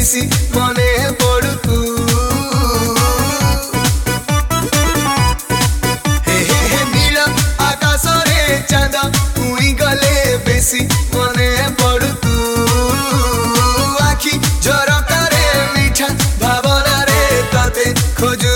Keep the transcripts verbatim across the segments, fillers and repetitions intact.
बेसी मने पड़ू तू हे हे हे नील आकाश रे चांद उई गले बेसी मने पड़ू तू आखि झरका रे मीठा भावना रे तते खोजू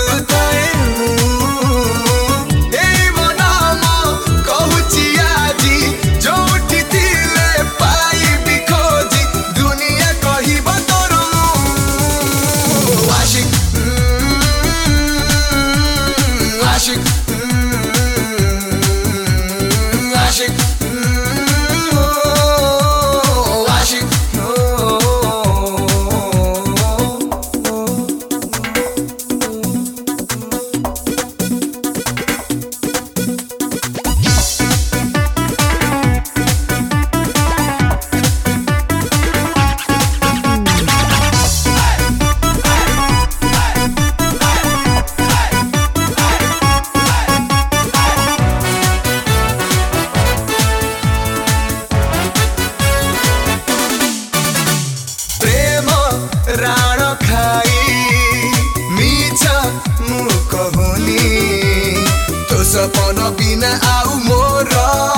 राण खाई मीछ मु कहूनी तो सपन बिना आउ मोर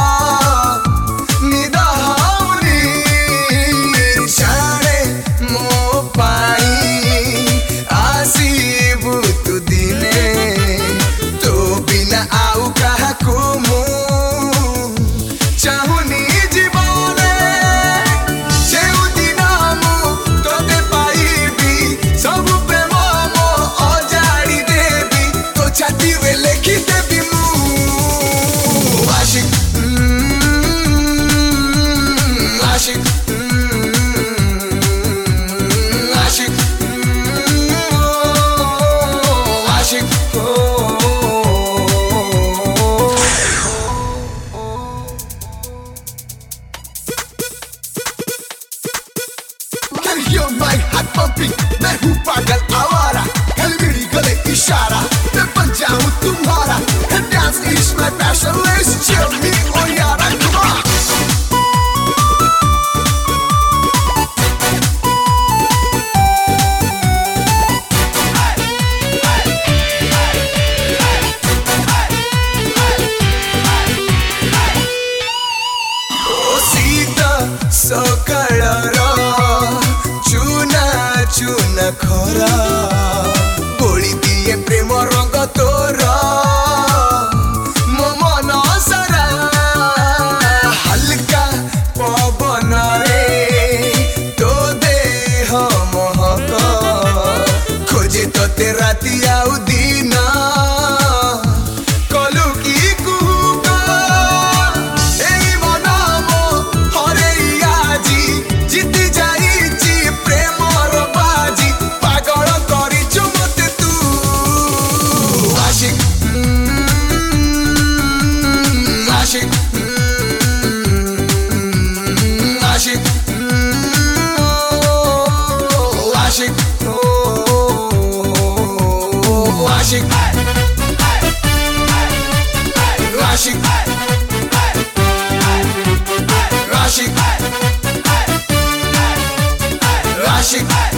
निद हौनी जाने मो पाई आसीबु तु दिने तो बिना आउ काहाकु मु चाहुनी You're my heart pumping, मैं हूँ पागल आवारा, कल मेरी गले इशारा, मैं बन जाऊँ तुम्हारा, and dance is my passion, let's chill me oh यारा, come on. Oh सीता सकाळरा चुना खरा बोली दिए प्रेम रंग तोरा मो मन सारा हल्का पवन रे तो देह महक खोजे तोते राति आउ दिन कलु की कुहुका एई मन मो हरे आजी जीती जाईची प्रेम Rashik, Rashik, Rashik, Rashik.